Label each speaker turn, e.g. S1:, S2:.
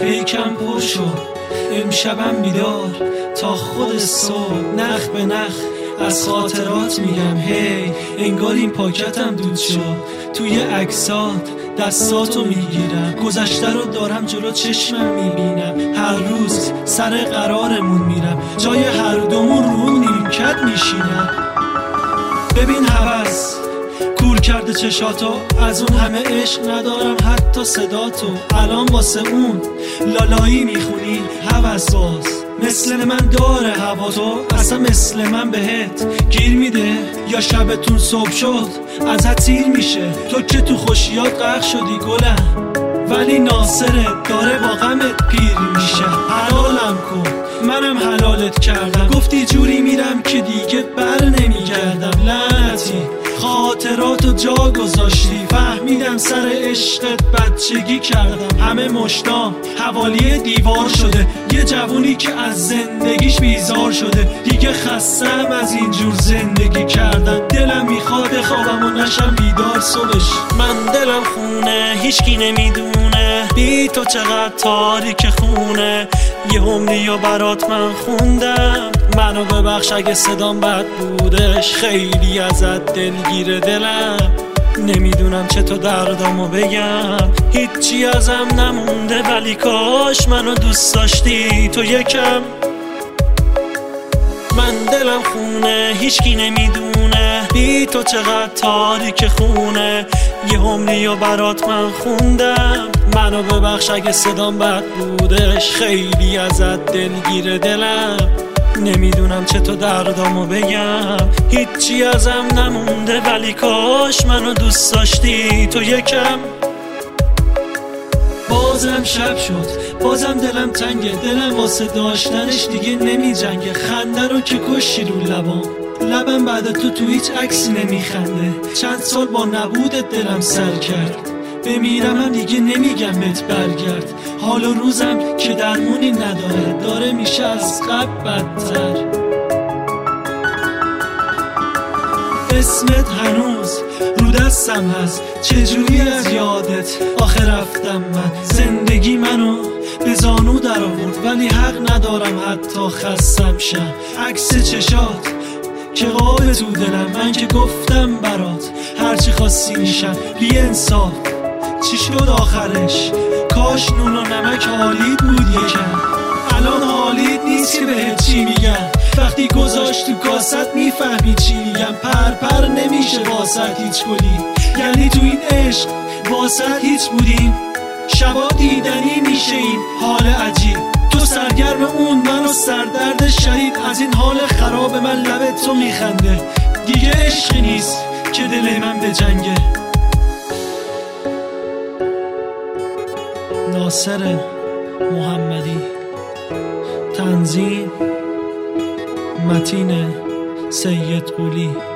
S1: پیکم پر شد امشبم بیدار تا خود صبح، نخ به نخ از خاطرات میگم هی انگار این پاکتم دود شد. توی عکسات دستاتو میگیرم، گذشته رو دارم جلو چشمم میبینم. هر روز سر قرارمون میرم، جای هر دومون رو نیمکت میشینم. ببین هوس کور کرده چشاتو، از اون همه عشق ندارم حتی صداتو. الان واسه اون لالایی میخونی هوس باز، مثل من داره هوا تو، اصلا مثل من بهت گیر میده یا شبتون صبح شد ازت تیر میشه. تو که تو خوشیات غرق شدی گلم، ولی ناصرت داره با غمت پیر میشه. حلالم کن منم حلالت کردم، گفتی جوری میرم که دیگه بر نمیگردم. لعنتی خاطراتو جا گذاشتی، فهمیدم سر عشقت بچگی کردم. همه مشتام حوالی دیوار شده، یه جوونی که از زندگیش بیزار شده. دیگه خستم از اینجور زندگی کردن، دلم میخواد بخوابم و نشم بیدار صبحش. من دلم خونه هیچکی نمیدونه بی تو چقدر تاریک خونه. یه عمری و برات من خوندم، منو ببخش اگه صدام بد بودش. خیلی ازت دلگیره دلم، نمیدونم چطور دردامو بگم. هیچی ازم نمونده ولی کاش منو دوست داشتی تو یکم. من دلم خونه هیچکی نمیدونه بی تو چقدر تاریک خونه. یه عمری و برات من خوندم، منو ببخش اگه صدام بد بودش. خیلی ازت دلگیره دلم، نمیدونم چطور دردامو بگم. هیچی ازم نمونده ولی کاش منو دوست داشتی تو یکم. بازم شب شد بازم دلم تنگه، دلم واسه داشتنش دیگه نمی جنگه. خنده رو که کشی رو لبم بعد تو هیچ عکسی نمیخنده. چند سال با نبودت دلم سر کرد، بمیرم هم دیگه نمیگم بهت برگرد. حال و روزم که درمونی نداره، داره میشه از قبل بدتر. اسمت هنوز رو دستم هست، چجوری از یادت آخه رفتم من. زندگی منو به زانو در آورد ولی حق ندارم حتی خستم شم. عکس چشات که قاب تو دلم، من که گفتم برات هرچی خواستی میشم. بی انصاف چی شد آخرش؟ کاش نون و نمک حالیت بود یکم. الان حالیت نیست که بهت چی میگم، وقتی گذاشت تو کاست میفهمی چی میگم. پر نمیشه واسط هیچ گلی، یعنی تو این عشق واسط هیچ بودیم. شبا دیدنی میشه این حال عجیب، تو سرگرم اون منو سردرد شدید. از این حال خراب من لبت تو میخنده، دیگه عشقی نیست که دل من به جنگه. ناصر محمدی، تنظیم متین سید قولی.